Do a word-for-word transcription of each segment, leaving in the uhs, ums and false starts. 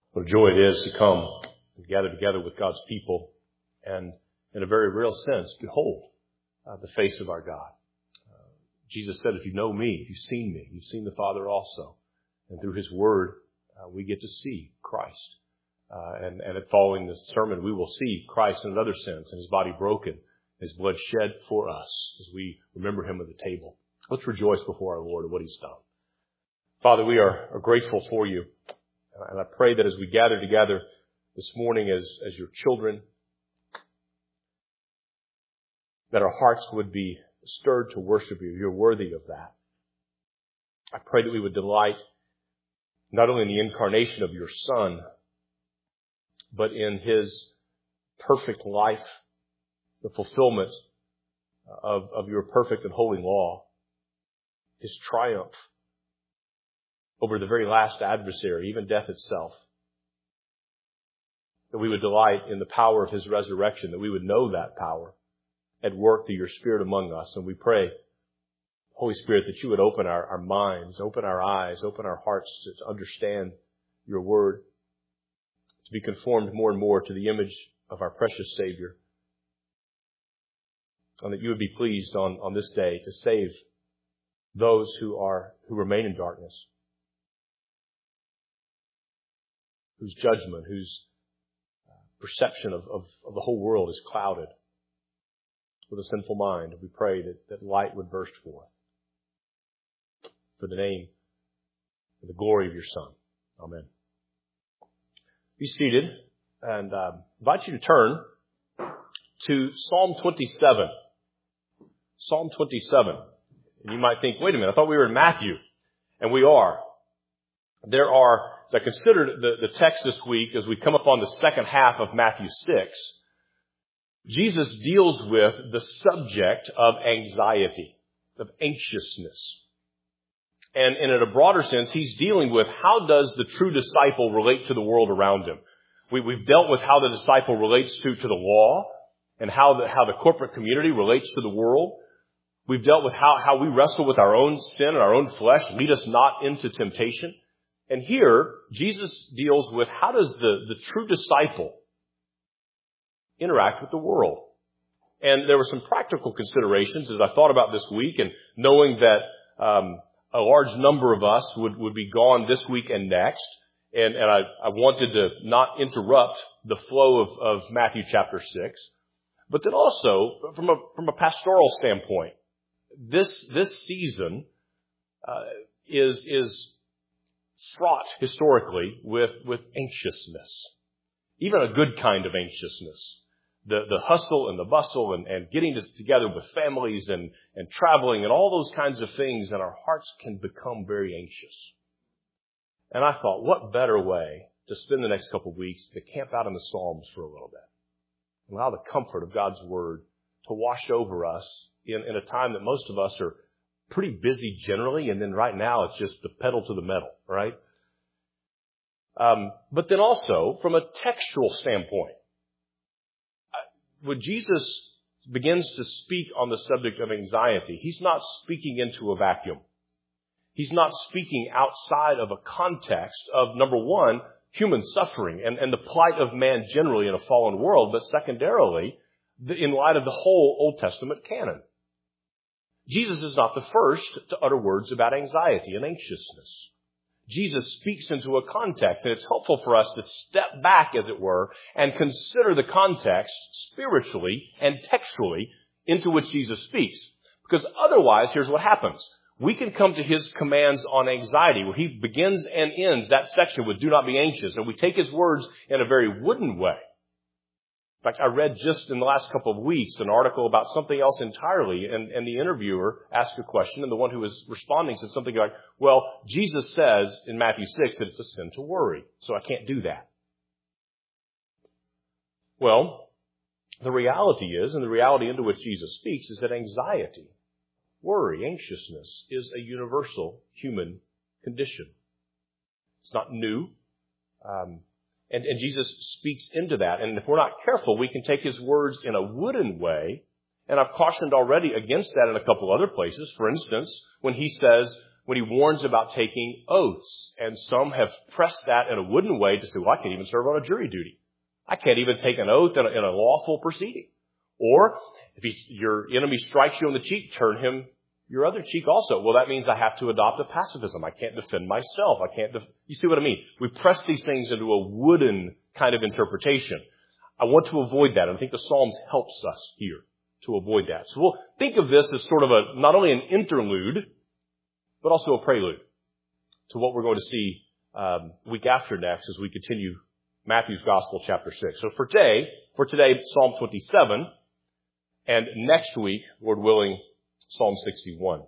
What a joy it is to come and gather together with God's people and, in a very real sense, behold uh, the face of our God. Uh, Jesus said, if you know me, you've seen me, you've seen the Father also. And through His Word, uh, we get to see Christ. Uh, and, and following the sermon, we will see Christ in another sense, and His body broken, His blood shed for us as we remember Him at the table. Let's rejoice before our Lord at what He's done. Father, we are, are grateful for You. And I pray that as we gather together this morning as, as Your children, that our hearts would be stirred to worship You. You're worthy of that. I pray that we would delight not only in the incarnation of Your Son, but in His perfect life, the fulfillment of, of Your perfect and holy law, His triumph over the very last adversary, even death itself. That we would delight in the power of His resurrection, that we would know that power at work through Your Spirit among us. And we pray, Holy Spirit, that You would open our, our minds, open our eyes, open our hearts to, to understand Your Word, to be conformed more and more to the image of our precious Savior. And that You would be pleased on, on this day to save those who are, who remain in darkness, whose judgment, whose perception of, of, of the whole world is clouded with a sinful mind. We pray that, that light would burst forth for the name and the glory of Your Son. Amen. Be seated, and uh, invite you to turn to Psalm twenty-seven. Psalm twenty-seven. And you might think, wait a minute, I thought we were in Matthew. And we are. There are, as I considered the, the text this week, as we come up on the second half of Matthew six, Jesus deals with the subject of anxiety, of anxiousness. And, and in a broader sense, He's dealing with how does the true disciple relate to the world around him. We, we've dealt with how the disciple relates to, to the law and how the, how the corporate community relates to the world. We've dealt with how, how we wrestle with our own sin and our own flesh, lead us not into temptation. And here, Jesus deals with how does the, the true disciple interact with the world. And there were some practical considerations as I thought about this week, and knowing that um, a large number of us would, would be gone this week and next. And, and I, I wanted to not interrupt the flow of, of Matthew chapter six. But then also, from a, from a pastoral standpoint, this, this season uh, is, is fraught historically with, with anxiousness. Even a good kind of anxiousness. The, the hustle and the bustle and, and getting to, together with families and, and traveling and all those kinds of things, and our hearts can become very anxious. And I thought, what better way to spend the next couple of weeks to camp out in the Psalms for a little bit. Allow the comfort of God's Word to wash over us in, in a time that most of us are pretty busy generally, and then right now it's just the pedal to the metal, right? Um, but then also, from a textual standpoint, when Jesus begins to speak on the subject of anxiety, He's not speaking into a vacuum. He's not speaking outside of a context of, number one, human suffering and, and the plight of man generally in a fallen world, but secondarily, in light of the whole Old Testament canon. Jesus is not the first to utter words about anxiety and anxiousness. Jesus speaks into a context, and it's helpful for us to step back, as it were, and consider the context spiritually and textually into which Jesus speaks. Because otherwise, here's what happens. We can come to His commands on anxiety, where He begins and ends that section with do not be anxious, and we take His words in a very wooden way. In fact, I read just in the last couple of weeks an article about something else entirely, and, and the interviewer asked a question, and the one who was responding said something like, well, Jesus says in Matthew six that it's a sin to worry, so I can't do that. Well, the reality is, and the reality into which Jesus speaks, is that anxiety, worry, anxiousness is a universal human condition. It's not new. Um, And, and Jesus speaks into that. And if we're not careful, we can take His words in a wooden way. And I've cautioned already against that in a couple other places. For instance, when He says, when he warns about taking oaths. And some have pressed that in a wooden way to say, well, I can't even serve on a jury duty. I can't even take an oath in a, in a lawful proceeding. Or if he, your enemy strikes you on the cheek, turn him your other cheek also. Well, that means I have to adopt a pacifism. I can't defend myself. I can't, def- you see what I mean? We press these things into a wooden kind of interpretation. I want to avoid that. I think the Psalms helps us here to avoid that. So we'll think of this as sort of a, not only an interlude, but also a prelude to what we're going to see um, week after next as we continue Matthew's Gospel, chapter six. So for today, for today, Psalm twenty-seven, and next week, Lord willing, Psalm sixty-one.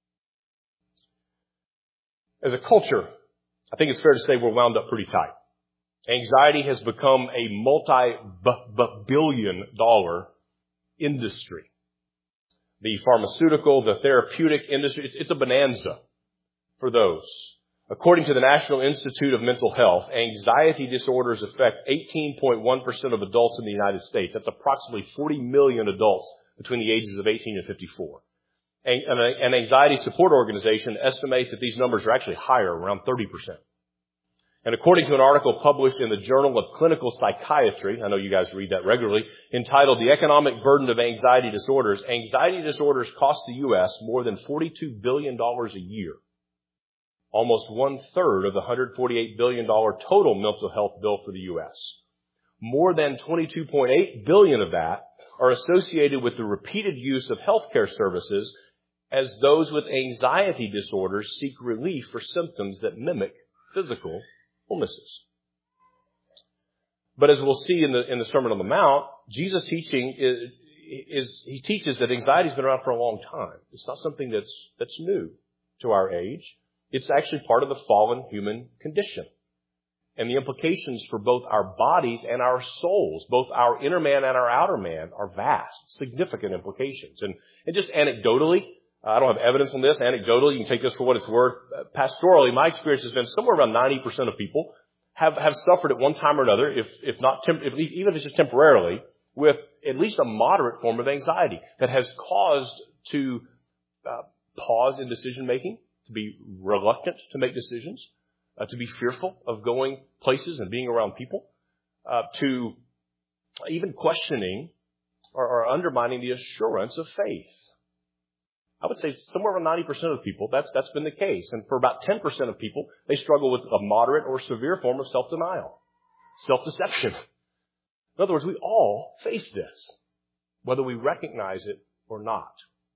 As a culture, I think it's fair to say we're wound up pretty tight. Anxiety has become a multi-billion dollar industry. The pharmaceutical, the therapeutic industry, it's, it's a bonanza for those. According to the National Institute of Mental Health, anxiety disorders affect eighteen point one percent of adults in the United States. That's approximately forty million adults between the ages of eighteen and fifty-four. An anxiety support organization estimates that these numbers are actually higher, around thirty percent. And according to an article published in the Journal of Clinical Psychiatry, I know you guys read that regularly, entitled The Economic Burden of Anxiety Disorders, anxiety disorders cost the U S more than forty-two billion dollars a year. Almost one-third of the one hundred forty-eight billion dollars total mental health bill for the U S. More than twenty-two point eight billion dollars of that are associated with the repeated use of healthcare services as those with anxiety disorders seek relief for symptoms that mimic physical illnesses. But as we'll see in the in the Sermon on the Mount, Jesus' teaching is, is he teaches that anxiety has been around for a long time. It's not something that's that's new to our age. It's actually part of the fallen human condition. And the implications for both our bodies and our souls, both our inner man and our outer man, are vast, significant implications. And, and just anecdotally, I don't have evidence on this. Anecdotally, you can take this for what it's worth. Pastorally, my experience has been somewhere around ninety percent of people have, have suffered at one time or another, if, if not, temp- if, even if it's just temporarily, with at least a moderate form of anxiety that has caused to uh, pause in decision making, to be reluctant to make decisions, uh, to be fearful of going places and being around people, uh, to even questioning or, or undermining the assurance of faith. I would say somewhere around ninety percent of people, that's, that's been the case. And for about ten percent of people, they struggle with a moderate or severe form of self-denial, self-deception. In other words, we all face this, whether we recognize it or not.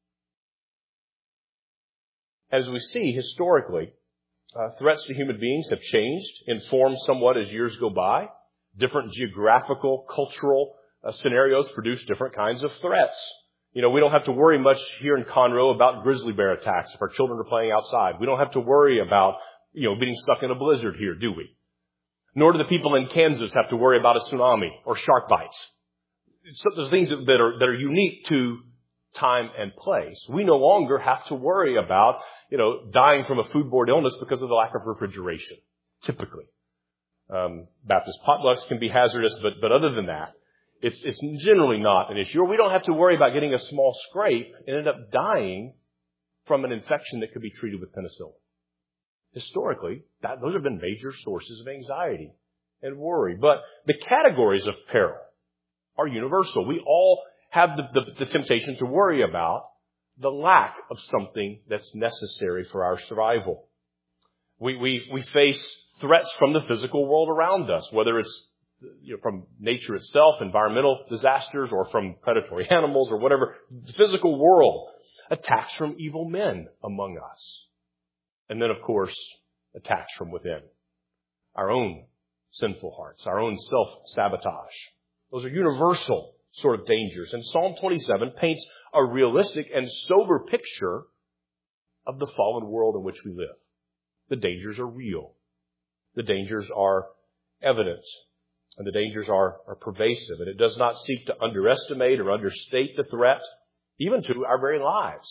As we see historically, uh, threats to human beings have changed, informed somewhat as years go by. Different geographical, cultural uh, scenarios produce different kinds of threats. You know, we don't have to worry much here in Conroe about grizzly bear attacks if our children are playing outside. We don't have to worry about, you know, being stuck in a blizzard here, do we? Nor do the people in Kansas have to worry about a tsunami or shark bites. So there's things that are, that are unique to time and place. We no longer have to worry about, you know, dying from a foodborne illness because of the lack of refrigeration, typically. Um, Baptist potlucks can be hazardous, but, but other than that, It's, it's generally not an issue. Or we don't have to worry about getting a small scrape and end up dying from an infection that could be treated with penicillin. Historically, that, those have been major sources of anxiety and worry. But the categories of peril are universal. We all have the, the, the temptation to worry about the lack of something that's necessary for our survival. We, we, we face threats from the physical world around us, whether it's You know, from nature itself, environmental disasters, or from predatory animals, or whatever, the physical world, attacks from evil men among us. And then, of course, attacks from within. Our own sinful hearts, our own self-sabotage. Those are universal sort of dangers. And Psalm twenty-seven paints a realistic and sober picture of the fallen world in which we live. The dangers are real. The dangers are evident. And the dangers are, are pervasive. And it does not seek to underestimate or understate the threat, even to our very lives.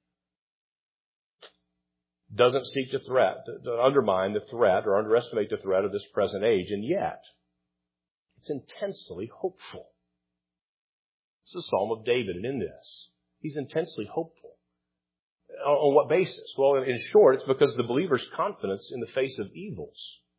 Doesn't seek to threat, to, to undermine the threat or underestimate the threat of this present age. And yet, it's intensely hopeful. It's the Psalm of David, and in this, he's intensely hopeful. on what basis? Well, in short, it's because the believer's confidence in the face of evils,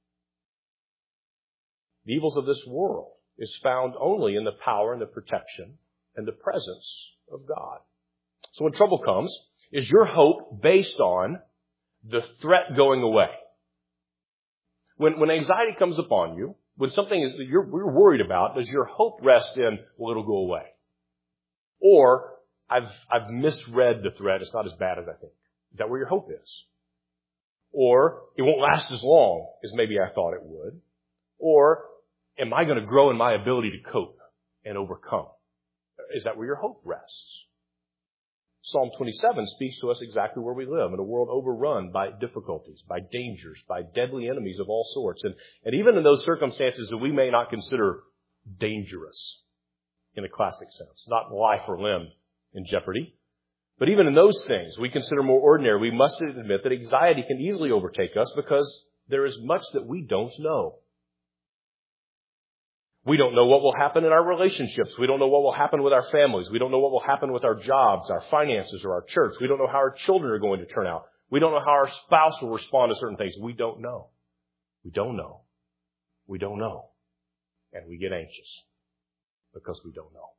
the evils of this world, is found only in the power and the protection and the presence of God. So when trouble comes, is your hope based on the threat going away? When, when anxiety comes upon you, when something is that you're, you're worried about, does your hope rest in, well, it'll go away? Or, I've, I've misread the threat, it's not as bad as I think. Is that where your hope is? Or, it won't last as long as maybe I thought it would. Or, am I going to grow in my ability to cope and overcome? Is that where your hope rests? Psalm twenty-seven speaks to us exactly where we live, in a world overrun by difficulties, by dangers, by deadly enemies of all sorts. And, and even in those circumstances that we may not consider dangerous in a classic sense, not life or limb in jeopardy, but even in those things we consider more ordinary, we must admit that anxiety can easily overtake us because there is much that we don't know. We don't know what will happen in our relationships. We don't know what will happen with our families. We don't know what will happen with our jobs, our finances, or our church. We don't know how our children are going to turn out. We don't know how our spouse will respond to certain things. We don't know. We don't know. We don't know. And we get anxious because we don't know.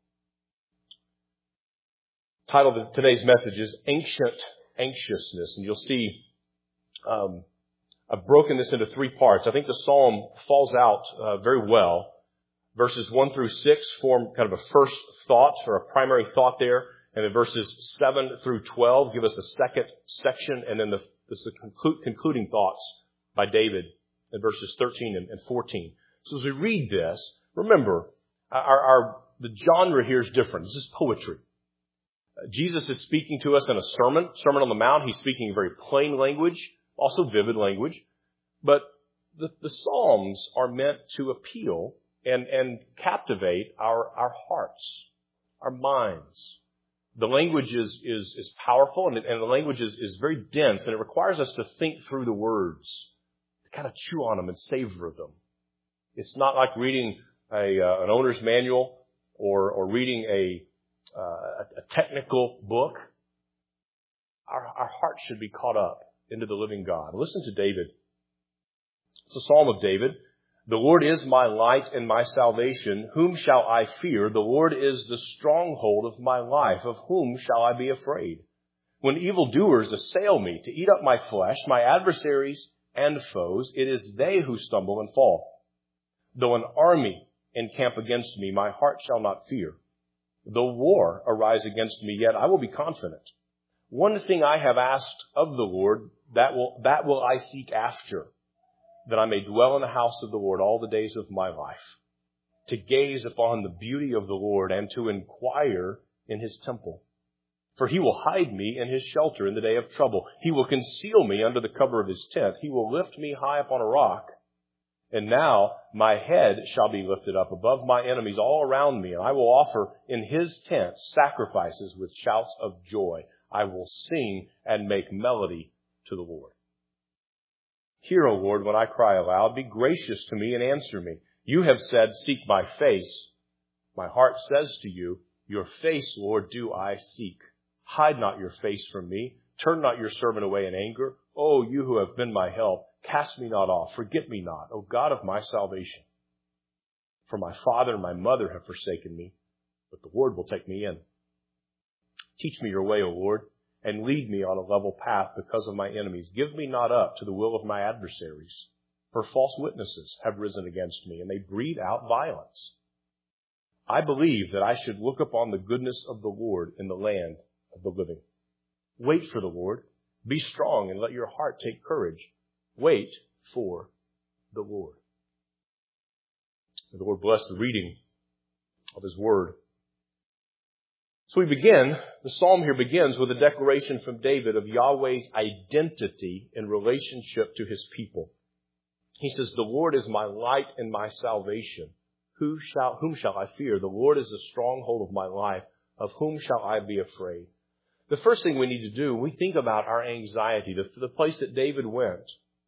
The title of today's message is Ancient Anxiousness. And you'll see um, I've broken this into three parts. I think the psalm falls out uh, very well. Verses one through six form kind of a first thought or a primary thought there. And then verses seven through twelve give us a second section. And then the, the conclu- concluding thoughts by David in verses thirteen and, and fourteen. So as we read this, remember, our, our the genre here is different. This is poetry. Uh, Jesus is speaking to us in a sermon, Sermon on the Mount. He's speaking very plain language, also vivid language. But the, the Psalms are meant to appeal And, and captivate our, our hearts, our minds. The language is, is, is powerful and, and the language is, is very dense, and it requires us to think through the words, to kind of chew on them and savor them. It's not like reading a, uh, an owner's manual or, or reading a, uh, a technical book. Our, our hearts should be caught up into the living God. Listen to David. It's a psalm of David. The Lord is my light and my salvation. Whom shall I fear? The Lord is the stronghold of my life. Of whom shall I be afraid? When evildoers assail me to eat up my flesh, my adversaries and foes, it is they who stumble and fall. Though an army encamp against me, my heart shall not fear. Though war arise against me, yet I will be confident. One thing I have asked of the Lord, that will, that will I seek after, that I may dwell in the house of the Lord all the days of my life, to gaze upon the beauty of the Lord and to inquire in his temple. For he will hide me in his shelter in the day of trouble. He will conceal me under the cover of his tent. He will lift me high upon a rock. And now my head shall be lifted up above my enemies all around me, and I will offer in his tent sacrifices with shouts of joy. I will sing and make melody to the Lord. Hear, O Lord, when I cry aloud. Be gracious to me and answer me. You have said, seek my face. My heart says to you, your face, Lord, do I seek. Hide not your face from me. Turn not your servant away in anger. O you who have been my help, cast me not off. Forget me not, O God of my salvation. For my father and my mother have forsaken me, but the Lord will take me in. Teach me your way, O Lord, and lead me on a level path because of my enemies. Give me not up to the will of my adversaries, for false witnesses have risen against me, and they breathe out violence. I believe that I should look upon the goodness of the Lord in the land of the living. Wait for the Lord. Be strong and let your heart take courage. Wait for the Lord. May the Lord bless the reading of his word. So we begin, the psalm here begins with a declaration from David of Yahweh's identity in relationship to his people. He says, the Lord is my light and my salvation. Who shall, whom shall I fear? The Lord is the stronghold of my life. Of whom shall I be afraid? The first thing we need to do, we think about our anxiety, the, the place that David went.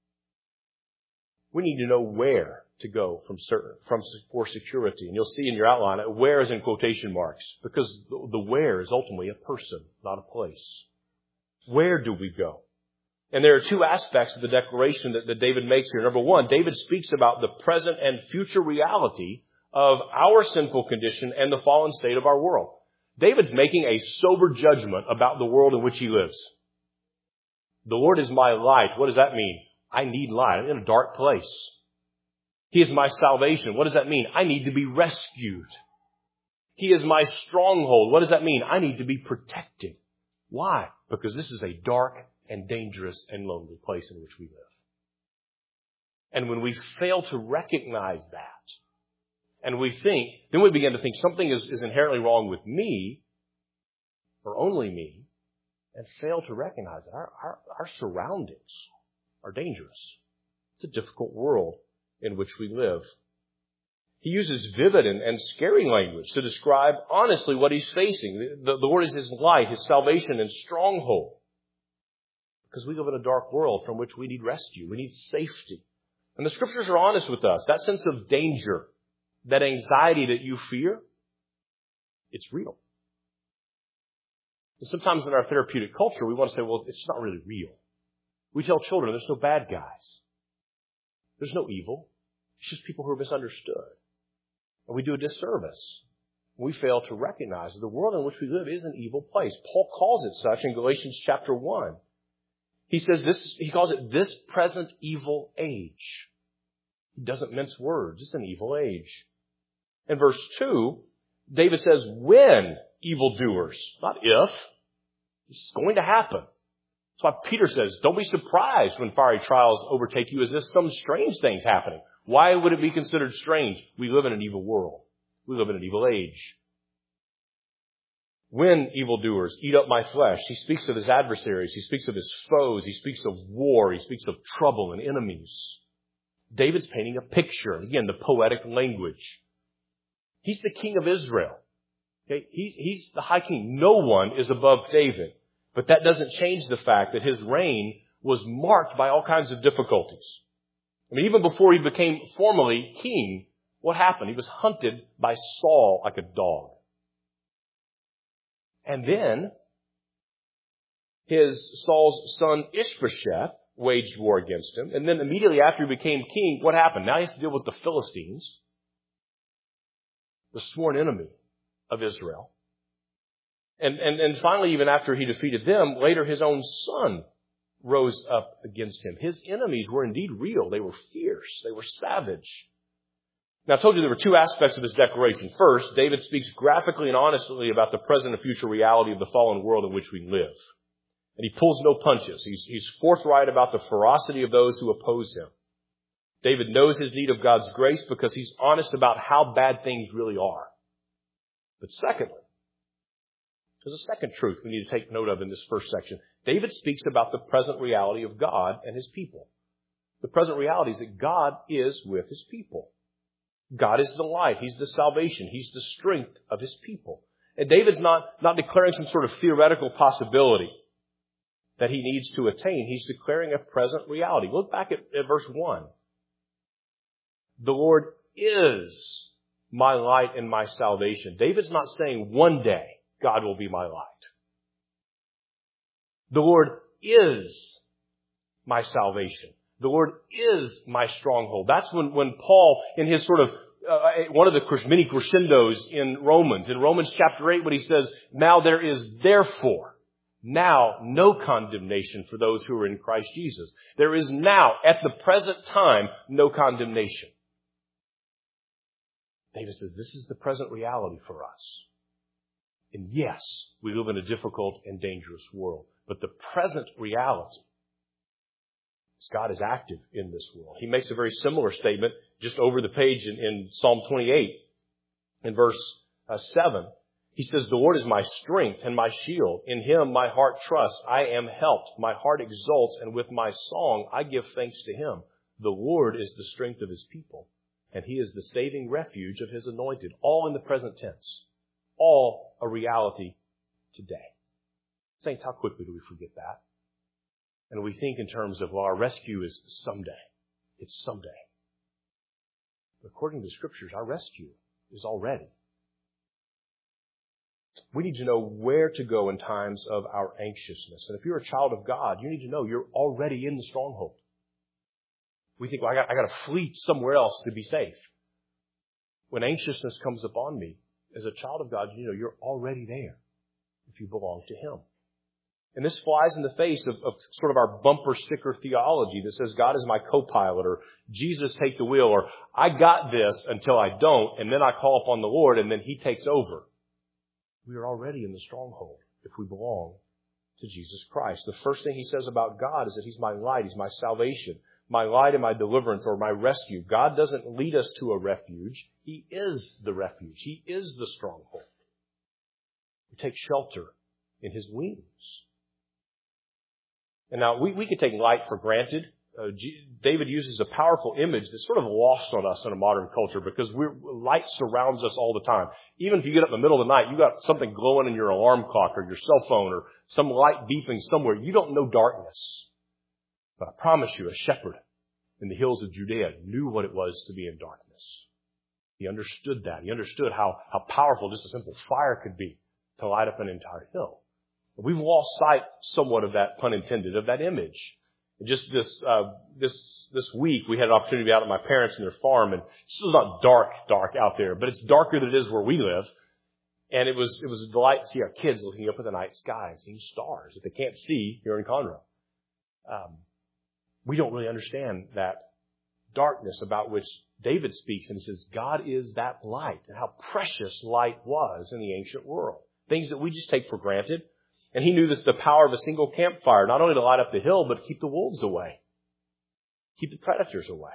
We need to know where to go from certain, from, for security. And you'll see in your outline, where is in quotation marks, because the, the where is ultimately a person, not a place. Where do we go? And there are two aspects of the declaration that, that David makes here. Number one, David speaks about the present and future reality of our sinful condition and the fallen state of our world. David's making a sober judgment about the world in which he lives. The Lord is my light. What does that mean? I need light. I'm in a dark place. He is my salvation. What does that mean? I need to be rescued. He is my stronghold. What does that mean? I need to be protected. Why? Because this is a dark and dangerous and lonely place in which we live. And when we fail to recognize that, and we think, then we begin to think something is, is inherently wrong with me, or only me, and fail to recognize that our, our, our surroundings are dangerous. It's a difficult world in which we live. He uses vivid and, and scary language to describe honestly what he's facing. The, the, the Lord is his light, his salvation and stronghold. Because we live in a dark world from which we need rescue. We need safety. And the Scriptures are honest with us. That sense of danger, that anxiety that you fear, it's real. And sometimes in our therapeutic culture, we want to say, well, it's not really real. We tell children there's no bad guys. There's no evil. It's just people who are misunderstood. And we do a disservice. We fail to recognize that the world in which we live is an evil place. Paul calls it such in Galatians chapter one. He says this, he calls it this present evil age. He doesn't mince words. It's an evil age. In verse two, David says, when evildoers, not if. This is going to happen. That's why Peter says, don't be surprised when fiery trials overtake you as if some strange thing's happening. Why would it be considered strange? We live in an evil world. We live in an evil age. When evildoers eat up my flesh, he speaks of his adversaries. He speaks of his foes. He speaks of war. He speaks of trouble and enemies. David's painting a picture. Again, the poetic language. He's the king of Israel. Okay? He's, he's the high king. No one is above David. But that doesn't change the fact that his reign was marked by all kinds of difficulties. I mean, even before he became formally king, what happened? He was hunted by Saul like a dog. And then his Saul's son Ishbosheth waged war against him. And then immediately after he became king, what happened? Now he has to deal with the Philistines, the sworn enemy of Israel. And, and, and finally, even after he defeated them, later his own son rose up against him. His enemies were indeed real. They were fierce. They were savage. Now, I told you there were two aspects of this declaration. First, David speaks graphically and honestly about the present and future reality of the fallen world in which we live. And he pulls no punches. He's, he's forthright about the ferocity of those who oppose him. David knows his need of God's grace because he's honest about how bad things really are. But secondly, there's a second truth we need to take note of in this first section. David speaks about the present reality of God and his people. The present reality is that God is with his people. God is the light. He's the salvation. He's the strength of his people. And David's not, not declaring some sort of theoretical possibility that he needs to attain. He's declaring a present reality. Look back at, at verse one. The Lord is my light and my salvation. David's not saying one day God will be my light. The Lord is my salvation. The Lord is my stronghold. That's when, when Paul, in his sort of, uh, one of the many crescendos in Romans, in Romans chapter eight, when he says, now there is therefore now no condemnation for those who are in Christ Jesus. There is now, at the present time, no condemnation. David says, this is the present reality for us. And yes, we live in a difficult and dangerous world. But the present reality is God is active in this world. He makes a very similar statement just over the page in, in Psalm twenty-eight. In verse uh, seven, he says, the Lord is my strength and my shield. In him my heart trusts. I am helped. My heart exults, and with my song I give thanks to him. The Lord is the strength of his people, and he is the saving refuge of his anointed. All in the present tense. All a reality today. Saints, how quickly do we forget that? And we think in terms of, well, our rescue is someday. It's someday. But according to the Scriptures, our rescue is already. We need to know where to go in times of our anxiousness. And if you're a child of God, you need to know you're already in the stronghold. We think, well, I got, I got to flee somewhere else to be safe. When anxiousness comes upon me, as a child of God, you know you're already there if you belong to Him. And this flies in the face of, of sort of our bumper sticker theology that says God is my co-pilot, or Jesus take the wheel, or I got this until I don't, and then I call upon the Lord and then He takes over. We are already in the stronghold if we belong to Jesus Christ. The first thing He says about God is that He's my light, He's my salvation, my light and my deliverance, or my rescue. God doesn't lead us to a refuge. He is the refuge. He is the stronghold. We take shelter in His wings. And now we, we could take light for granted. Uh, G- David uses a powerful image that's sort of lost on us in a modern culture because we're, light surrounds us all the time. Even if you get up in the middle of the night, you got something glowing in your alarm clock or your cell phone or some light beeping somewhere. You don't know darkness. But I promise you, a shepherd in the hills of Judea knew what it was to be in darkness. He understood that. He understood how, how powerful just a simple fire could be to light up an entire hill. We've lost sight somewhat of that, pun intended, of that image. Just this, uh, this, this week, we had an opportunity to be out at my parents' and their farm, and it's still not dark, dark out there, but it's darker than it is where we live. And it was, it was a delight to see our kids looking up at the night sky and seeing stars that they can't see here in Conroe. Um, we don't really understand that darkness about which David speaks, and he says, God is that light, and how precious light was in the ancient world. Things that we just take for granted. And he knew this, the power of a single campfire, not only to light up the hill, but to keep the wolves away. Keep the predators away.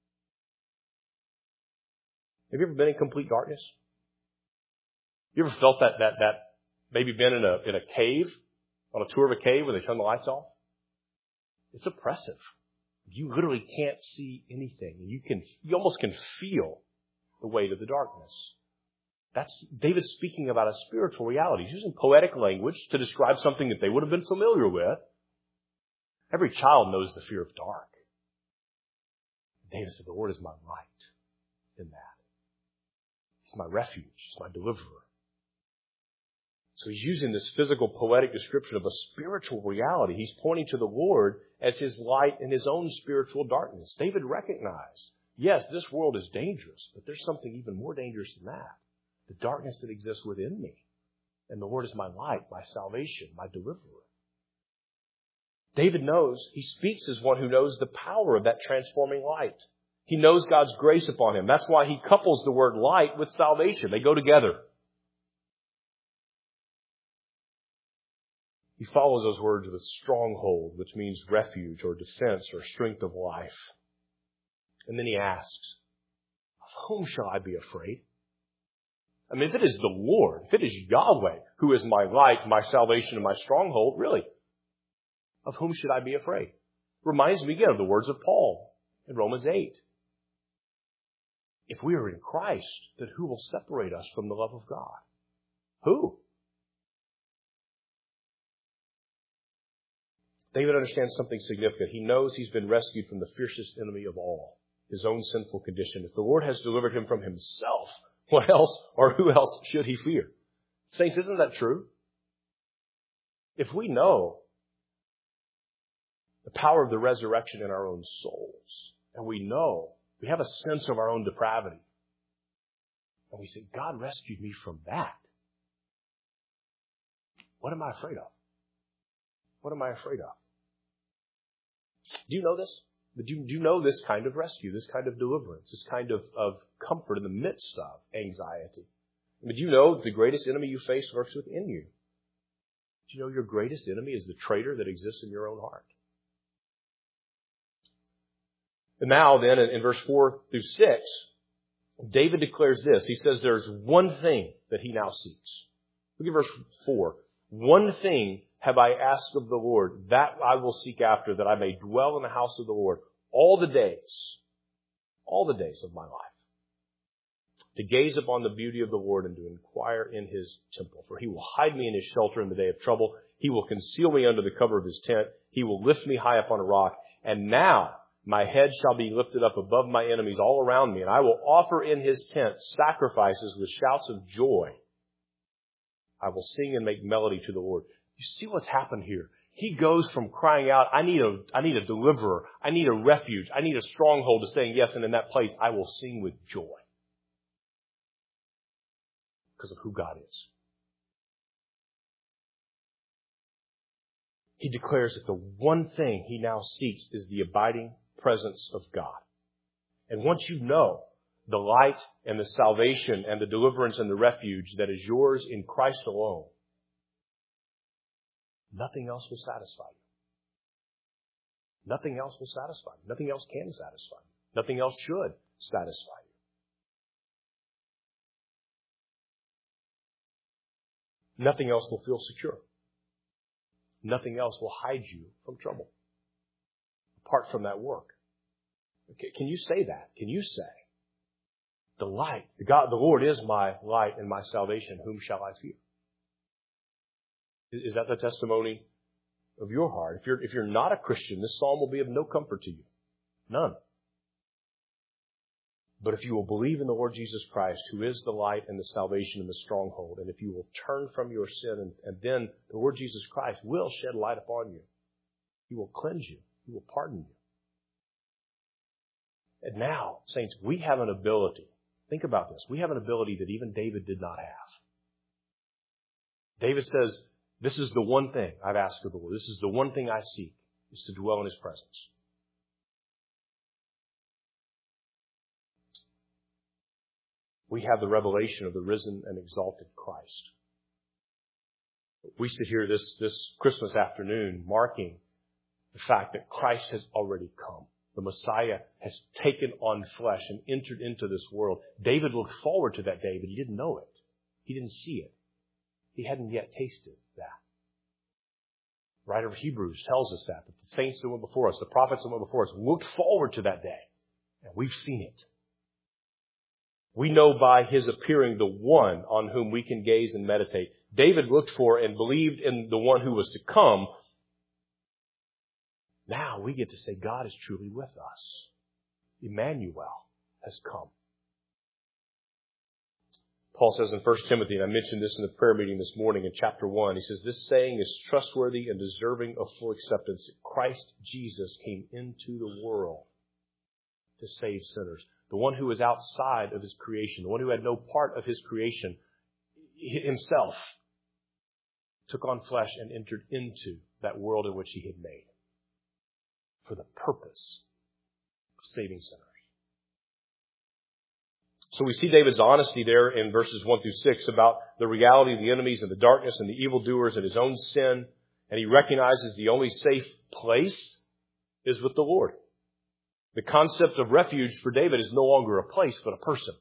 Have you ever been in complete darkness? You ever felt that, that, that maybe been in a, in a cave, on a tour of a cave where they turn the lights off? It's oppressive. You literally can't see anything. You can, you almost can feel the weight of the darkness. That's David speaking about a spiritual reality. He's using poetic language to describe something that they would have been familiar with. Every child knows the fear of dark. David said, the Lord is my light in that. He's my refuge. He's my deliverer. So he's using this physical poetic description of a spiritual reality. He's pointing to the Lord as His light in His own spiritual darkness. David recognized, yes, this world is dangerous, but there's something even more dangerous than that. The darkness that exists within me. And the Lord is my light, my salvation, my deliverer. David knows, he speaks as one who knows the power of that transforming light. He knows God's grace upon him. That's why he couples the word light with salvation. They go together. He follows those words with stronghold, which means refuge or defense or strength of life. And then he asks, of whom shall I be afraid? I mean, if it is the Lord, if it is Yahweh, who is my light, my salvation, and my stronghold, really, of whom should I be afraid? Reminds me again of the words of Paul in Romans eight. If we are in Christ, then who will separate us from the love of God? Who? David understands something significant. He knows he's been rescued from the fiercest enemy of all, his own sinful condition. If the Lord has delivered him from himself, what else or who else should he fear? Saints, isn't that true? If we know the power of the resurrection in our own souls, and we know, we have a sense of our own depravity, and we say, God rescued me from that, what am I afraid of? What am I afraid of? Do you know this? Do you, do you know this kind of rescue, this kind of deliverance, this kind of, of comfort in the midst of anxiety? I mean, do you know the greatest enemy you face works within you? Do you know your greatest enemy is the traitor that exists in your own heart? And now then, in, in verse four through six, David declares this. He says there's one thing that he now seeks. Look at verse four. One thing have I asked of the Lord, that I will seek after, that I may dwell in the house of the Lord all the days, all the days of my life, to gaze upon the beauty of the Lord and to inquire in His temple. For He will hide me in His shelter in the day of trouble. He will conceal me under the cover of His tent. He will lift me high up on a rock. And now my head shall be lifted up above my enemies all around me, and I will offer in His tent sacrifices with shouts of joy. I will sing and make melody to the Lord. You see what's happened here? He goes from crying out, I need a, I need a deliverer. I need a refuge. I need a stronghold, to saying, yes, and in that place, I will sing with joy. Because of who God is. He declares that the one thing he now seeks is the abiding presence of God. And once you know the light and the salvation and the deliverance and the refuge that is yours in Christ alone, nothing else will satisfy you. Nothing else will satisfy you. Nothing else can satisfy you. Nothing else should satisfy you. Nothing else will feel secure. Nothing else will hide you from trouble. Apart from that work. Okay, can you say that? Can you say, the light, the God, the Lord is my light and my salvation. Whom shall I fear? Is that the testimony of your heart? If you're, if you're not a Christian, this psalm will be of no comfort to you. None. But if you will believe in the Lord Jesus Christ, who is the light and the salvation and the stronghold, and if you will turn from your sin, and, and then the Lord Jesus Christ will shed light upon you. He will cleanse you. He will pardon you. And now, saints, we have an ability. Think about this. We have an ability that even David did not have. David says, this is the one thing I've asked of the Lord. This is the one thing I seek, is to dwell in His presence. We have the revelation of the risen and exalted Christ. We sit here this, this Christmas afternoon marking the fact that Christ has already come. The Messiah has taken on flesh and entered into this world. David looked forward to that day, but he didn't know it. He didn't see it. He hadn't yet tasted that. The writer of Hebrews tells us that, that the saints that went before us, the prophets that went before us, looked forward to that day. And we've seen it. We know by His appearing the one on whom we can gaze and meditate. David looked for and believed in the one who was to come. Now we get to say God is truly with us. Emmanuel has come. Paul says in First Timothy, and I mentioned this in the prayer meeting this morning in chapter one, he says, this saying is trustworthy and deserving of full acceptance. Christ Jesus came into the world to save sinners. The one who was outside of His creation, the one who had no part of His creation, Himself took on flesh and entered into that world in which He had made for the purpose of saving sinners. So we see David's honesty there in verses one through six about the reality of the enemies and the darkness and the evildoers and his own sin. And he recognizes the only safe place is with the Lord. The concept of refuge for David is no longer a place, but a person.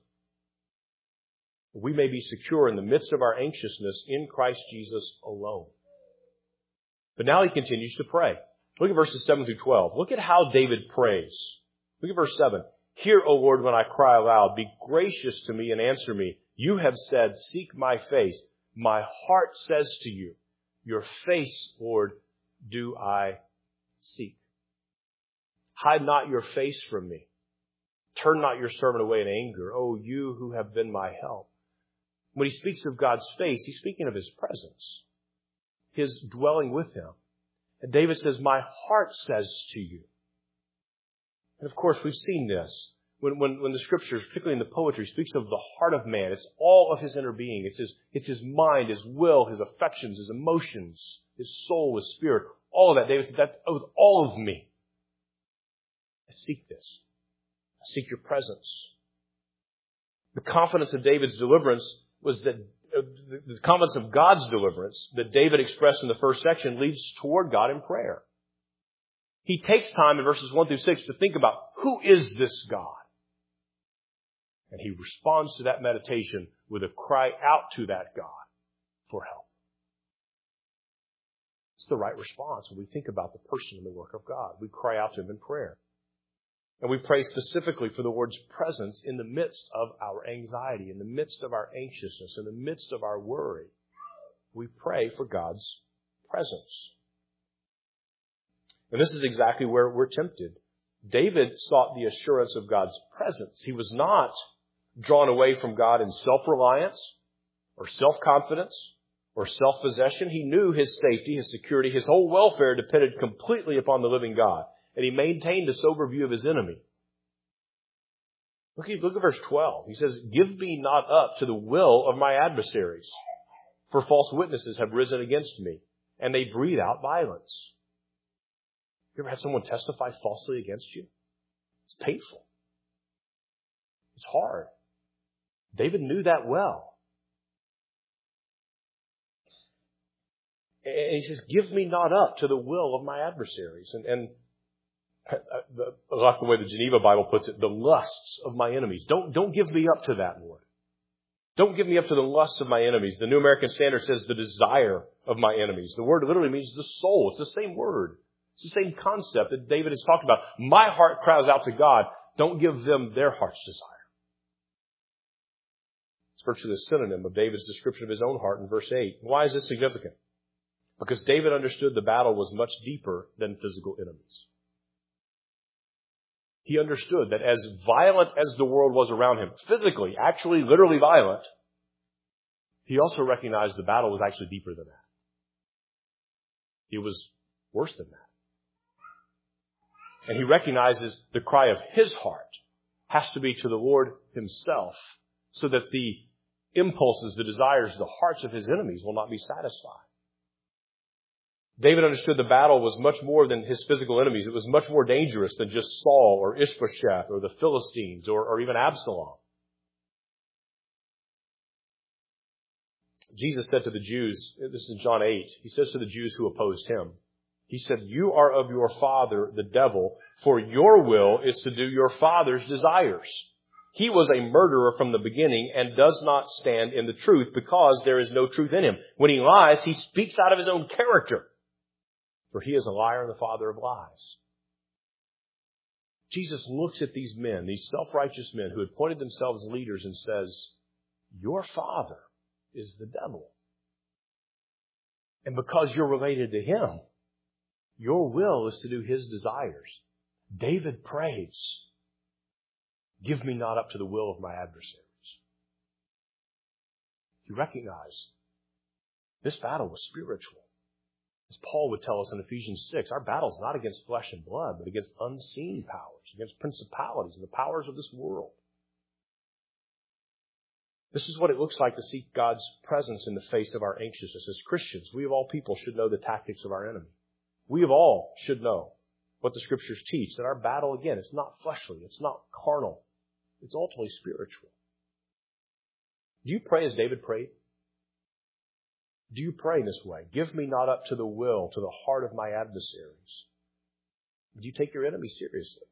We may be secure in the midst of our anxiousness in Christ Jesus alone. But now he continues to pray. Look at verses seven through twelve. Look at how David prays. Look at verse seven. Hear, O Lord, when I cry aloud. Be gracious to me and answer me. You have said, seek my face. My heart says to you, your face, Lord, do I seek. Hide not your face from me. Turn not your servant away in anger. O you who have been my help. When he speaks of God's face, he's speaking of His presence, His dwelling with Him. And David says, my heart says to you. And of course, we've seen this. When, when, when the Scriptures, particularly in the poetry, speaks of the heart of man, it's all of his inner being. It's his, it's his mind, his will, his affections, his emotions, his soul, his spirit. All of that. David said, that was all of me. I seek this. I seek your presence. The confidence of David's deliverance was that uh, the confidence of God's deliverance that David expressed in the first section leads toward God in prayer. He takes time in verses one through six to think about who is this God? And he responds to that meditation with a cry out to that God for help. It's the right response when we think about the person and the work of God. We cry out to Him in prayer. And we pray specifically for the Lord's presence in the midst of our anxiety, in the midst of our anxiousness, in the midst of our worry. We pray for God's presence. And this is exactly where we're tempted. David sought the assurance of God's presence. He was not drawn away from God in self-reliance or self-confidence or self-possession. He knew his safety, his security, his whole welfare depended completely upon the living God. And he maintained a sober view of his enemy. Look at, look at verse twelve. He says, "Give me not up to the will of my adversaries, for false witnesses have risen against me, and they breathe out violence." You ever had someone testify falsely against you? It's painful. It's hard. David knew that well. And he says, "Give me not up to the will of my adversaries." And, and I like the way the Geneva Bible puts it, the lusts of my enemies. Don't, don't give me up to that, Lord. Don't give me up to the lusts of my enemies. The New American Standard says the desire of my enemies. The word literally means the soul. It's the same word. It's the same concept that David has talked about. My heart cries out to God. Don't give them their heart's desire. It's virtually a synonym of David's description of his own heart in verse eight. Why is this significant? Because David understood the battle was much deeper than physical enemies. He understood that as violent as the world was around him, physically, actually, literally violent, he also recognized the battle was actually deeper than that. It was worse than that. And he recognizes the cry of his heart has to be to the Lord himself, so that the impulses, the desires, the hearts of his enemies will not be satisfied. David understood the battle was much more than his physical enemies. It was much more dangerous than just Saul or Ishbosheth or the Philistines or, or even Absalom. Jesus said to the Jews, this is in John eight, he says to the Jews who opposed him, he said, "You are of your father, the devil, for your will is to do your father's desires. He was a murderer from the beginning and does not stand in the truth because there is no truth in him. When he lies, he speaks out of his own character. For he is a liar and the father of lies." Jesus looks at these men, these self-righteous men who had appointed themselves leaders, and says, "Your father is the devil. And because you're related to him, your will is to do his desires." David prays, "Give me not up to the will of my adversaries." You recognize this battle was spiritual. As Paul would tell us in Ephesians six, our battle is not against flesh and blood, but against unseen powers, against principalities and the powers of this world. This is what it looks like to seek God's presence in the face of our anxiousness. As Christians, we of all people should know the tactics of our enemy. We of all should know what the Scriptures teach, that our battle, again, it's not fleshly, it's not carnal, it's ultimately spiritual. Do you pray as David prayed? Do you pray in this way? "Give me not up to the will, to the heart of my adversaries"? Do you take your enemy seriously?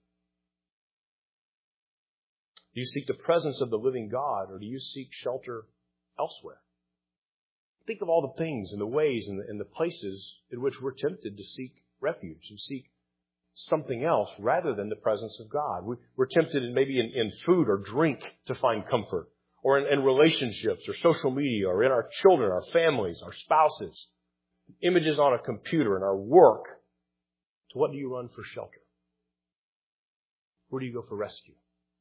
Do you seek the presence of the living God, or do you seek shelter elsewhere? Think of all the things and the ways and the, and the places in which we're tempted to seek refuge and seek something else rather than the presence of God. We, we're tempted in maybe in, in food or drink to find comfort, or in, in relationships or social media, or in our children, our families, our spouses, images on a computer, in our work. To what do you run for shelter? Where do you go for rescue?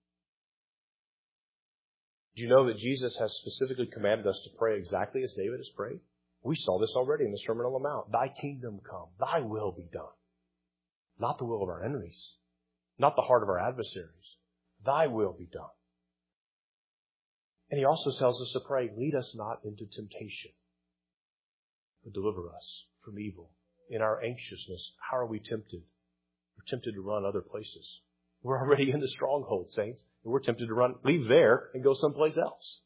Do you know that Jesus has specifically commanded us to pray exactly as David has prayed? We saw this already in the Sermon on the Mount. "Thy kingdom come, thy will be done." Not the will of our enemies, not the heart of our adversaries. Thy will be done. And he also tells us to pray, "Lead us not into temptation, but deliver us from evil." In our anxiousness, how are we tempted? We're tempted to run other places. We're already in the stronghold, saints, and we're tempted to run, leave there and go someplace else.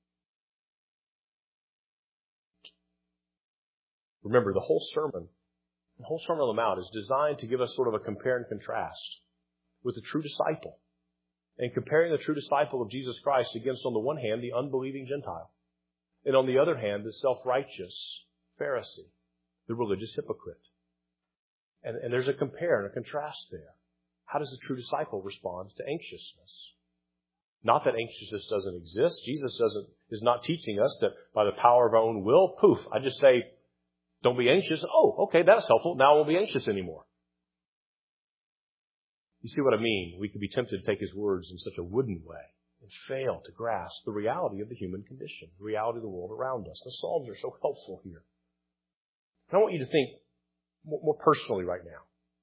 Remember, the whole sermon, the whole Sermon on the Mount is designed to give us sort of a compare and contrast with the true disciple. And comparing the true disciple of Jesus Christ against, on the one hand, the unbelieving Gentile, and on the other hand, the self-righteous Pharisee, the religious hypocrite. And, and there's a compare and a contrast there. How does the true disciple respond to anxiousness? Not that anxiousness doesn't exist. Jesus doesn't is not teaching us that by the power of our own will, poof, I just say, "Don't be anxious." Oh, okay, that's helpful. Now I won't be anxious anymore. You see what I mean? We could be tempted to take his words in such a wooden way and fail to grasp the reality of the human condition, the reality of the world around us. The Psalms are so helpful here. And I want you to think more personally right now.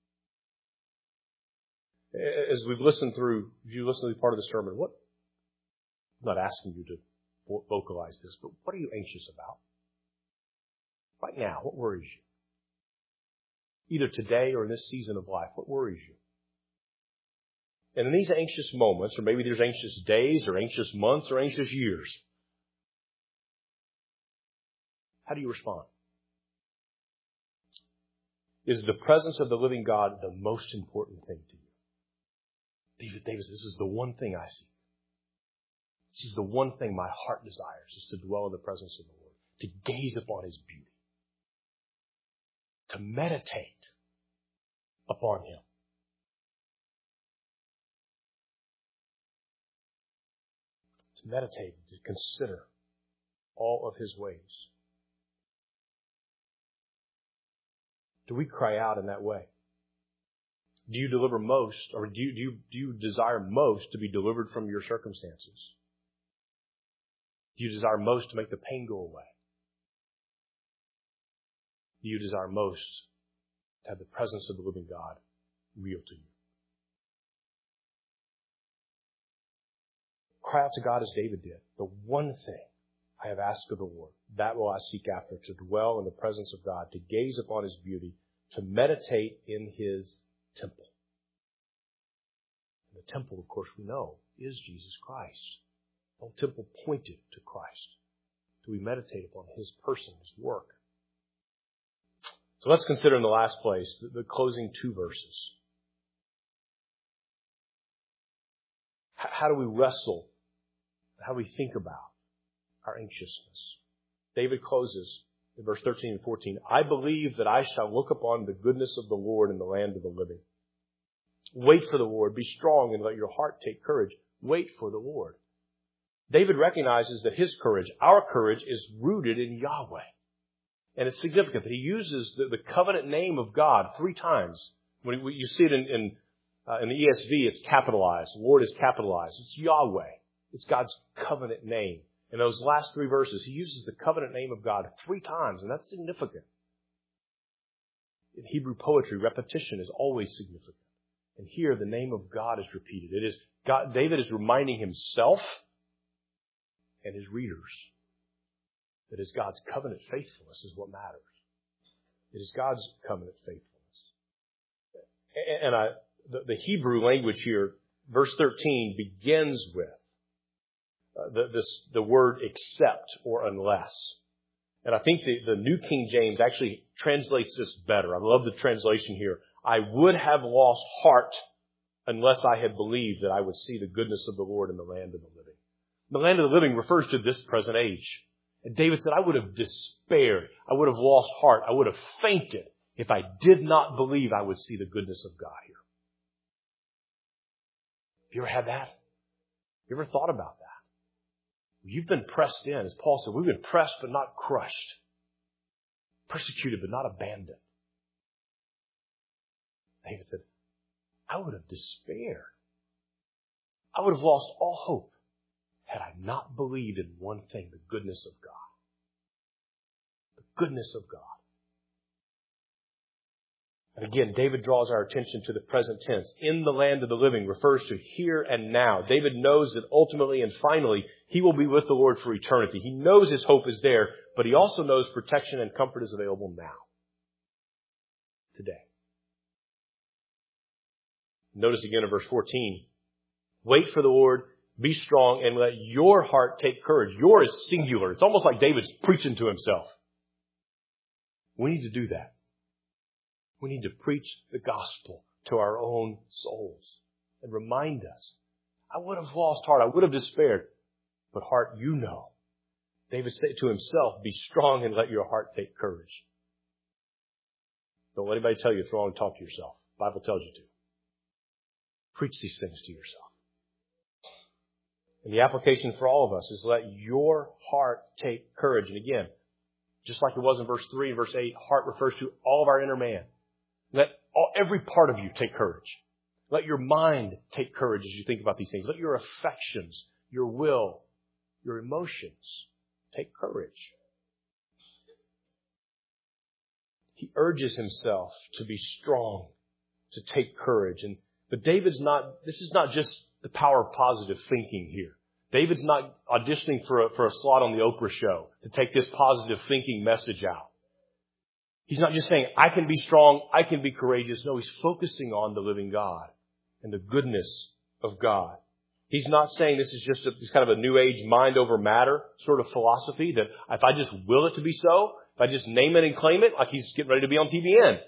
As we've listened through, if you listen to part of the sermon, what, I'm not asking you to vocalize this, but what are you anxious about? Right now, what worries you? Either today or in this season of life, what worries you? And in these anxious moments, or maybe there's anxious days, or anxious months, or anxious years, how do you respond? Is the presence of the living God the most important thing to you? David Davis, this is the one thing I see. This is the one thing my heart desires, is to dwell in the presence of the Lord, to gaze upon His beauty, to meditate upon Him. To meditate, to consider all of His ways. Do we cry out in that way? Do you deliver most, or do you, do you, do you desire most to be delivered from your circumstances? Do you desire most to make the pain go away? Do you desire most to have the presence of the living God real to you? Cry out to God as David did. The one thing I have asked of the Lord, that will I seek after, to dwell in the presence of God, to gaze upon His beauty, to meditate in His temple. And the temple, of course, we know, is Jesus Christ. The whole temple pointed to Christ. Do we meditate upon His person, His work? So let's consider in the last place the, the closing two verses. H- how do we wrestle? How do we think about our anxiousness? David closes in verse thirteen and fourteen. I believe that I shall look upon the goodness of the Lord in the land of the living. Wait for the Lord. Be strong and let your heart take courage. Wait for the Lord. David recognizes that his courage, our courage, is rooted in Yahweh. And it's significant that he uses the, the covenant name of God three times. When you see it in, in, uh, in the E S V, it's capitalized. Lord is capitalized. It's Yahweh. It's God's covenant name. In those last three verses, he uses the covenant name of God three times, and that's significant. In Hebrew poetry, repetition is always significant. And here, the name of God is repeated. It is God. David is reminding himself and his readers that it's God's covenant faithfulness is what matters. It is God's covenant faithfulness. And I, the, the Hebrew language here, verse thirteen, begins with uh, the, this, the word except or unless. And I think the, the New King James actually translates this better. I love the translation here. I would have lost heart unless I had believed that I would see the goodness of the Lord in the land of the living. The land of the living refers to this present age. And David said, I would have despaired. I would have lost heart. I would have fainted if I did not believe I would see the goodness of God here. Have you ever had that? You ever thought about that? You've been pressed in. As Paul said, we've been pressed but not crushed. Persecuted but not abandoned. David said, I would have despaired. I would have lost all hope had I not believed in one thing, the goodness of God. The goodness of God. And again, David draws our attention to the present tense. In the land of the living refers to here and now. David knows that ultimately and finally he will be with the Lord for eternity. He knows his hope is there, but he also knows protection and comfort is available now. Today. Notice again in verse fourteen. Wait for the Lord, be strong, and let your heart take courage. Your is singular. It's almost like David's preaching to himself. We need to do that. We need to preach the gospel to our own souls and remind us, I would have lost heart. I would have despaired. But heart, you know. David said to himself, be strong and let your heart take courage. Don't let anybody tell you it's wrong to talk to yourself. The Bible tells you to. Preach these things to yourself. And the application for all of us is let your heart take courage. And again, just like it was in verse three and verse eight, heart refers to all of our inner man. Let all, every part of you take courage. Let your mind take courage as you think about these things. Let your affections, your will, your emotions. Take courage. He urges himself to be strong, to take courage. And but David's not, this is not just the power of positive thinking here. David's not auditioning for a, for a slot on the Oprah show to take this positive thinking message out. He's not just saying, I can be strong, I can be courageous. No, he's focusing on the living God and the goodness of God. He's not saying this is just a, this kind of a new age mind over matter sort of philosophy that if I just will it to be so, if I just name it and claim it, like he's getting ready to be on T V N.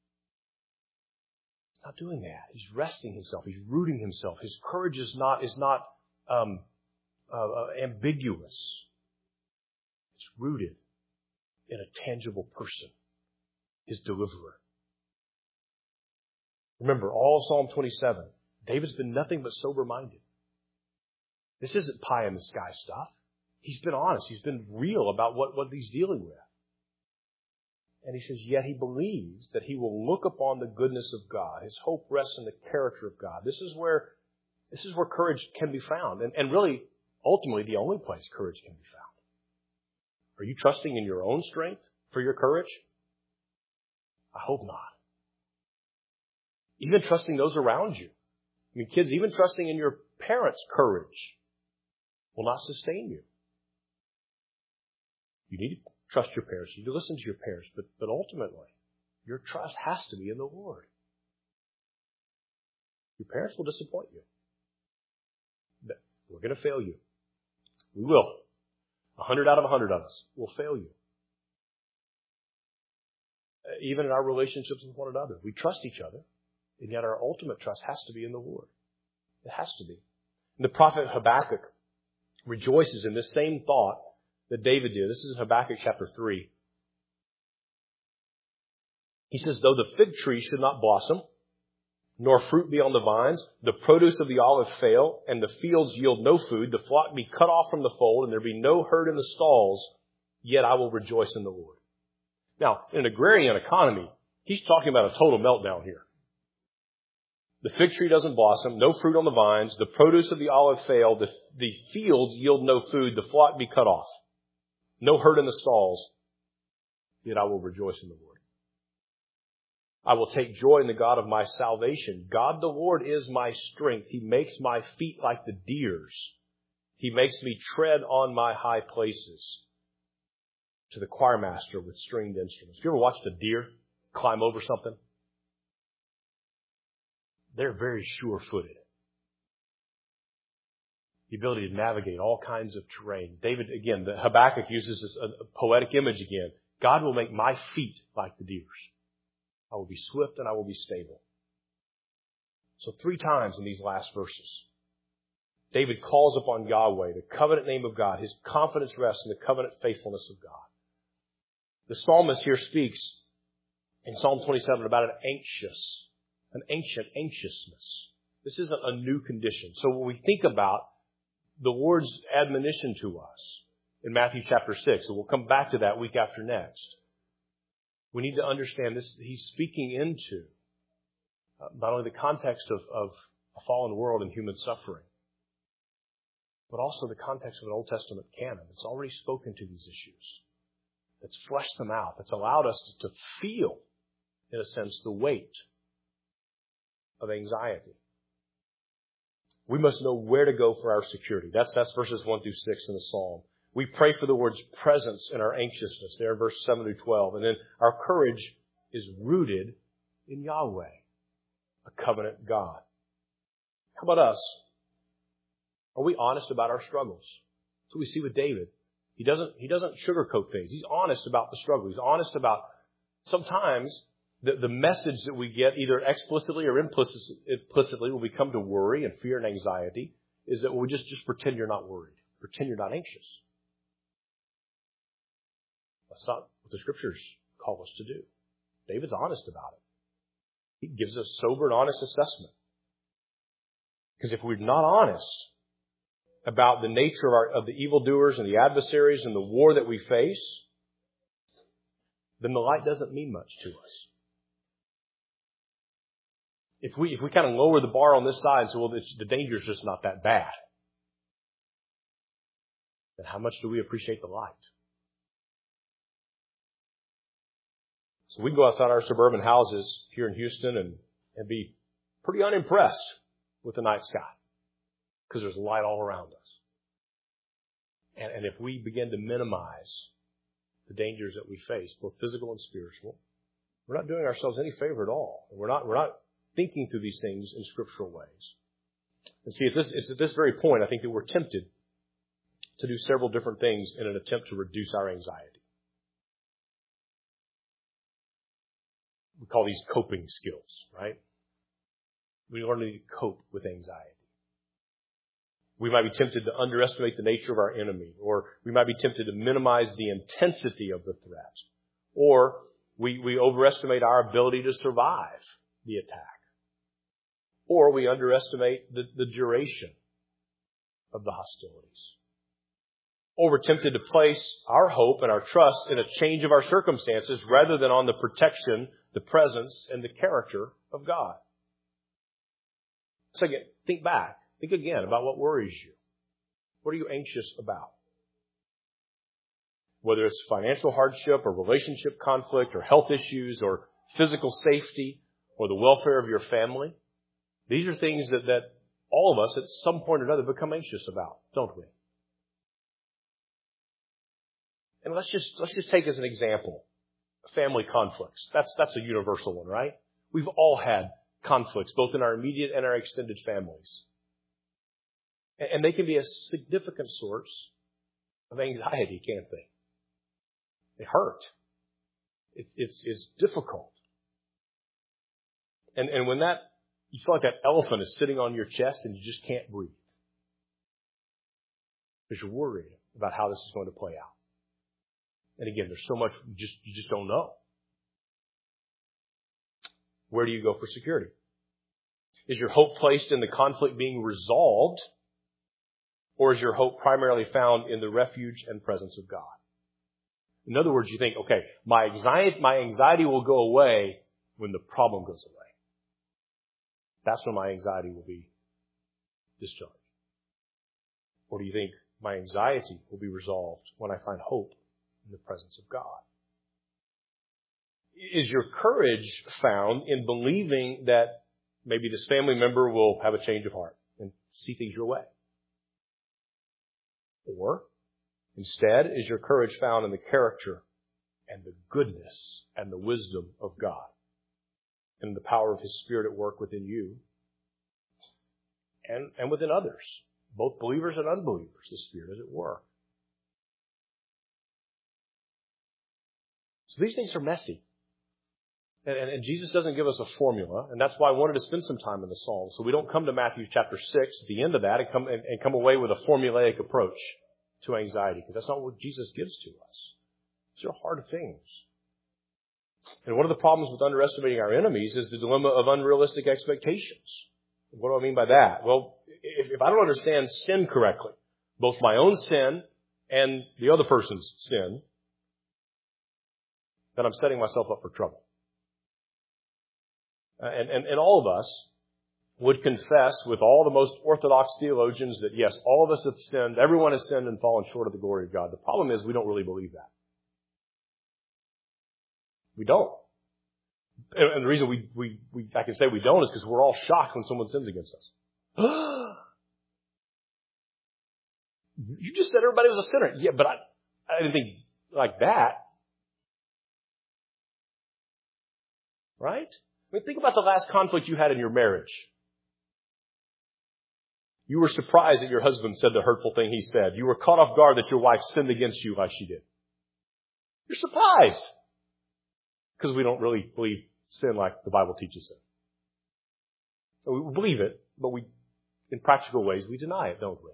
He's not doing that. He's resting himself. He's rooting himself. His courage is not, is not um, uh, uh, ambiguous. It's rooted in a tangible person, his deliverer. Remember, all of Psalm twenty-seven, David's been nothing but sober-minded. This isn't pie-in-the-sky stuff. He's been honest. He's been real about what, what he's dealing with. And he says, yet he believes that he will look upon the goodness of God. His hope rests in the character of God. This is where, this is where courage can be found. And, and really, ultimately, the only place courage can be found. Are you trusting in your own strength for your courage? I hope not. Even trusting those around you. I mean, kids, even trusting in your parents' courage will not sustain you. You need to trust your parents. You need to listen to your parents. But, but ultimately, your trust has to be in the Lord. Your parents will disappoint you. We're going to fail you. We will. A hundred out of a hundred of us will fail you. Even in our relationships with one another. We trust each other. And yet our ultimate trust has to be in the Lord. It has to be. And the prophet Habakkuk rejoices in this same thought that David did. This is in Habakkuk chapter three. He says, though the fig tree should not blossom, nor fruit be on the vines, the produce of the olive fail, and the fields yield no food, the flock be cut off from the fold, and there be no herd in the stalls, yet I will rejoice in the Lord. Now, in an agrarian economy, he's talking about a total meltdown here. The fig tree doesn't blossom, no fruit on the vines, the produce of the olive fail, the, the fields yield no food, the flock be cut off. No herd in the stalls, yet I will rejoice in the Lord. I will take joy in the God of my salvation. God the Lord is my strength. He makes my feet like the deer's. He makes me tread on my high places. To the choir master with stringed instruments. Have you ever watched a deer climb over something? They're very sure-footed. The ability to navigate all kinds of terrain. David, again, the Habakkuk uses this a poetic image again. God will make my feet like the deer's. I will be swift and I will be stable. So three times in these last verses, David calls upon Yahweh, the covenant name of God. His confidence rests in the covenant faithfulness of God. The psalmist here speaks in Psalm twenty-seven about an anxious, an ancient anxiousness. This isn't a new condition. So when we think about the Lord's admonition to us in Matthew chapter six, and we'll come back to that week after next, we need to understand this. He's speaking into uh, not only the context of, of a fallen world and human suffering, but also the context of an Old Testament canon that's already spoken to these issues, that's fleshed them out, that's allowed us to, to feel, in a sense, the weight of anxiety. We must know where to go for our security. That's, that's verses one through six in the Psalm. We pray for the Lord's presence in our anxiousness, there in verses seven through twelve. And then our courage is rooted in Yahweh, a covenant God. How about us? Are we honest about our struggles? That's what we see with David. He doesn't, he doesn't sugarcoat things. He's honest about the struggle. He's honest about sometimes the, the message that we get, either explicitly or implicitly, implicitly, when we come to worry and fear and anxiety, is that we just, just pretend you're not worried. Pretend you're not anxious. That's not what the Scriptures call us to do. David's honest about it. He gives us sober and honest assessment. Because if we're not honest about the nature of, our, of the evildoers and the adversaries and the war that we face, then the light doesn't mean much to us. If we if we kind of lower the bar on this side and say, well, the danger's just not that bad, then how much do we appreciate the light? So we can go outside our suburban houses here in Houston and, and be pretty unimpressed with the night sky because there's light all around us. And, and if we begin to minimize the dangers that we face, both physical and spiritual, we're not doing ourselves any favor at all. We're not, we're not thinking through these things in scriptural ways. And see, at this, it's at this very point, I think that we're tempted to do several different things in an attempt to reduce our anxiety. We call these coping skills, right? We learn to cope with anxiety. We might be tempted to underestimate the nature of our enemy, or we might be tempted to minimize the intensity of the threat, or we, we overestimate our ability to survive the attack, or we underestimate the, the duration of the hostilities. Or we're tempted to place our hope and our trust in a change of our circumstances rather than on the protection, the presence, and the character of God. So again, think back. Think again about what worries you. What are you anxious about? Whether it's financial hardship or relationship conflict or health issues or physical safety or the welfare of your family. These are things that, that all of us at some point or another become anxious about, don't we? And let's just, let's just take as an example, family conflicts. That's, that's a universal one, right? We've all had conflicts, both in our immediate and our extended families. And they can be a significant source of anxiety, can't they? They hurt. It, it's, it's difficult. And, and when that, you feel like that elephant is sitting on your chest and you just can't breathe. Because you're worried about how this is going to play out. And again, there's so much you just, you just don't know. Where do you go for security? Is your hope placed in the conflict being resolved? Or is your hope primarily found in the refuge and presence of God? In other words, you think, okay, my anxiety, my anxiety will go away when the problem goes away. That's when my anxiety will be discharged. Or do you think my anxiety will be resolved when I find hope in the presence of God? Is your courage found in believing that maybe this family member will have a change of heart and see things your way? Or, instead, is your courage found in the character and the goodness and the wisdom of God and the power of His Spirit at work within you and, and within others, both believers and unbelievers? The Spirit is at work. So these things are messy. And, and, and Jesus doesn't give us a formula, and that's why I wanted to spend some time in the Psalms. So we don't come to Matthew chapter six at the end of that and come, and, and come away with a formulaic approach to anxiety, because that's not what Jesus gives to us. These are hard things. And one of the problems with underestimating our enemies is the dilemma of unrealistic expectations. What do I mean by that? Well, if, if I don't understand sin correctly, both my own sin and the other person's sin, then I'm setting myself up for trouble. Uh, and, and, and all of us would confess with all the most orthodox theologians that, yes, all of us have sinned. Everyone has sinned and fallen short of the glory of God. The problem is we don't really believe that. We don't. And, and the reason we, we, we, I can say we don't is because we're all shocked when someone sins against us. You just said everybody was a sinner. Yeah, but I, I didn't think like that. Right? I mean, think about the last conflict you had in your marriage. You were surprised that your husband said the hurtful thing he said. You were caught off guard that your wife sinned against you like she did. You're surprised. Because we don't really believe sin like the Bible teaches it. So we believe it, but we, in practical ways, we deny it, don't we?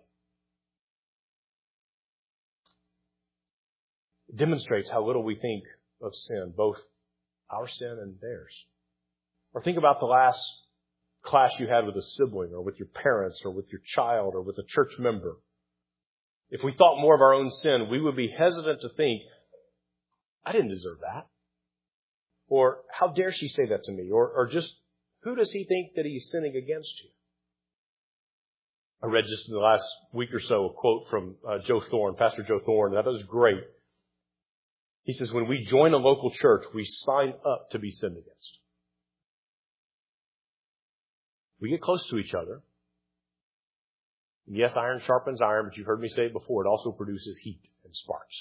It demonstrates how little we think of sin, both our sin and theirs. Or think about the last clash you had with a sibling or with your parents or with your child or with a church member. If we thought more of our own sin, we would be hesitant to think, I didn't deserve that. Or how dare she say that to me? Or, or just, who does he think that he's sinning against you? I read just in the last week or so a quote from uh, Joe Thorne, Pastor Joe Thorne, and that was great. He says, when we join a local church, we sign up to be sinned against. We get close to each other. Yes, iron sharpens iron, but you've heard me say it before. It also produces heat and sparks.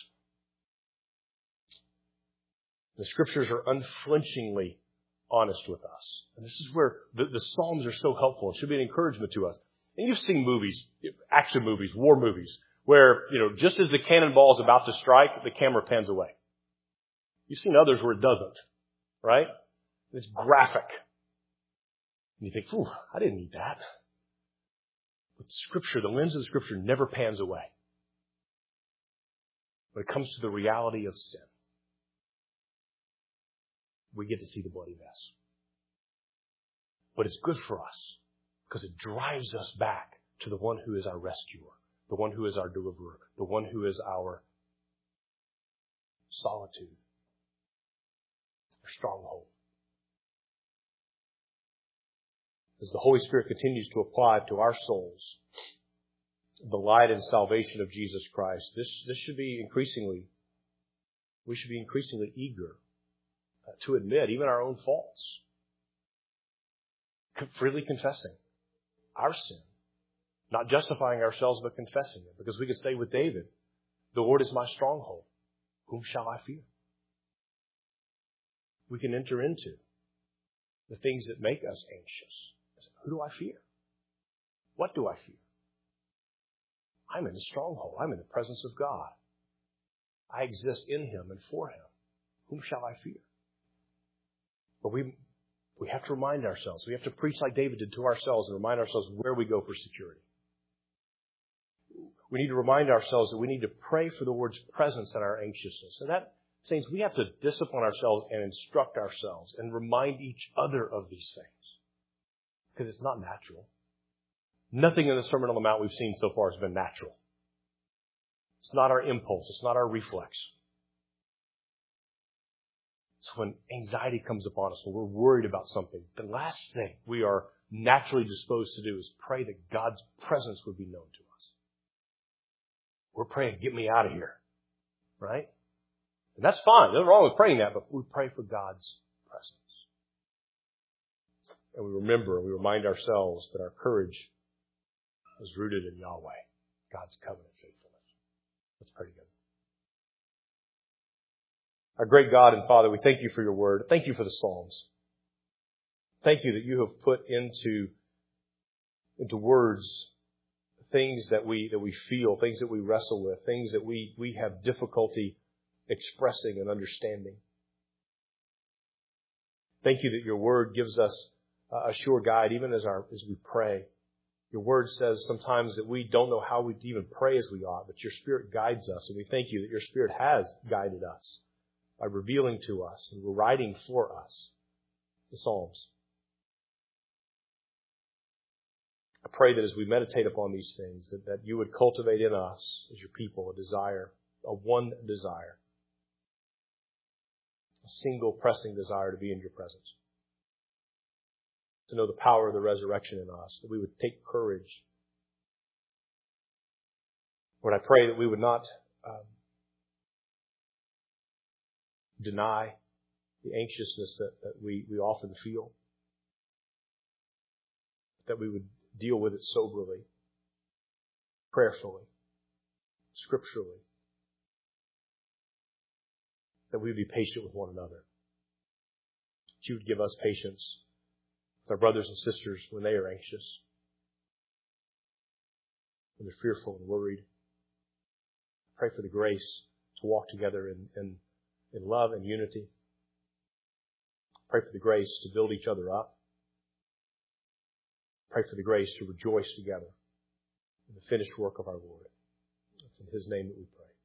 The Scriptures are unflinchingly honest with us. And this is where the, the Psalms are so helpful. It should be an encouragement to us. And you've seen movies, action movies, war movies, where, you know, just as the cannonball is about to strike, the camera pans away. You've seen others where it doesn't, right? It's graphic. And you think, ooh, I didn't need that. But Scripture, the lens of the Scripture never pans away. When it comes to the reality of sin, we get to see the bloody mess. But it's good for us because it drives us back to the one who is our rescuer, the one who is our deliverer, the one who is our solitude, our stronghold. As the Holy Spirit continues to apply to our souls the light and salvation of Jesus Christ, this, this should be increasingly, we should be increasingly eager to admit even our own faults. Freely confessing our sin. Not justifying ourselves, but confessing it. Because we could say with David, the Lord is my stronghold. Whom shall I fear? We can enter into the things that make us anxious. Who do I fear? What do I fear? I'm in the stronghold. I'm in the presence of God. I exist in Him and for Him. Whom shall I fear? But we we have to remind ourselves. We have to preach like David did to ourselves and remind ourselves where we go for security. We need to remind ourselves that we need to pray for the Lord's presence in our anxiousness. And that means we have to discipline ourselves and instruct ourselves and remind each other of these things. Because it's not natural. Nothing in the Sermon on the Mount we've seen so far has been natural. It's not our impulse. It's not our reflex. So when anxiety comes upon us, when we're worried about something, the last thing we are naturally disposed to do is pray that God's presence would be known to us. We're praying, get me out of here. Right? And that's fine. Nothing wrong with praying that, but we pray for God's presence. And we remember and we remind ourselves that our courage is rooted in Yahweh, God's covenant faithfulness. Let's pray together. Our great God and Father, we thank you for your word. Thank you for the Psalms. Thank you that you have put into, into words things that we, that we feel, things that we wrestle with, things that we, we have difficulty expressing and understanding. Thank you that your word gives us a sure guide even as our, as we pray. Your word says sometimes that we don't know how we even pray as we ought, but your Spirit guides us. And we thank you that your Spirit has guided us by revealing to us and writing for us the Psalms. I pray that as we meditate upon these things, that, that you would cultivate in us as your people a desire, a one desire, a single pressing desire to be in your presence, to know the power of the resurrection in us, that we would take courage. Lord, I pray that we would not um, deny the anxiousness that, that we, we often feel, that we would deal with it soberly, prayerfully, scripturally, that we would be patient with one another, that you would give us patience with our brothers and sisters when they are anxious, when they're fearful and worried. Pray for the grace to walk together in, in, in love and unity. Pray for the grace to build each other up. Pray for the grace to rejoice together in the finished work of our Lord. It's in His name that we pray.